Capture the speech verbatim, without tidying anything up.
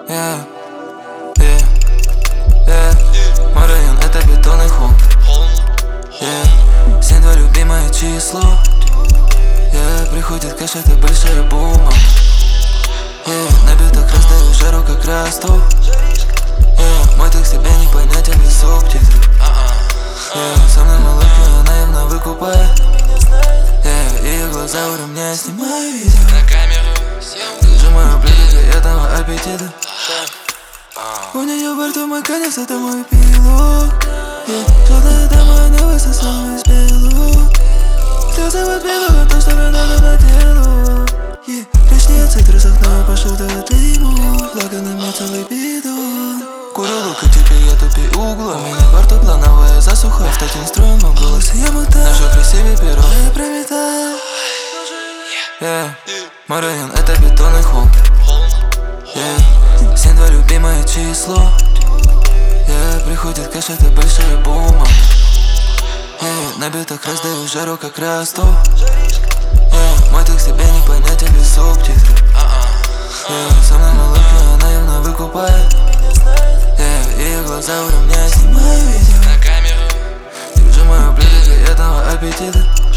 Yeah, yeah, yeah. Мой район — это бетонный холм. Yeah. Семь — твое любимое число. Yeah. Приходит кэш, это большая бума. Yeah. На битах раздаю жару, как Ростов. Yeah. Мой текст тебе не понятен без субтитров. Yeah. Со мной малышка, она явно выкупает. Yeah. Ее глаза у меня, снимаю видео. Сжимаю блюдо для этого аппетита. У нее во рту мой конец, это мой пилот. Yeah. Желтая дама, она высосала из белого. Слезы в отбилу, то, что мне надо на тело. Yeah. Ресницы в трусах, но я пошел до дыму. Благо на мне целый бидон. Курю лук, и теперь я тупи угла. У меня во рту плановая засуха. В таким строем в голосе я мотаю. Нашу красивее перо, я пролетаю. Yeah. Мой район — это бетонный холм. Yeah. Семь — твое любимое число. Yeah. Приходит кэш, это большая бума. Yeah. На битах раздаю жару, как Ростов. Yeah. Мой текст тебе не понятен без субтитров. Yeah. Со мной малышка, она явно выкупает. Yeah. Ее глаза у меня, снимаю видео. Сжимаю блюдо для этого аппетита.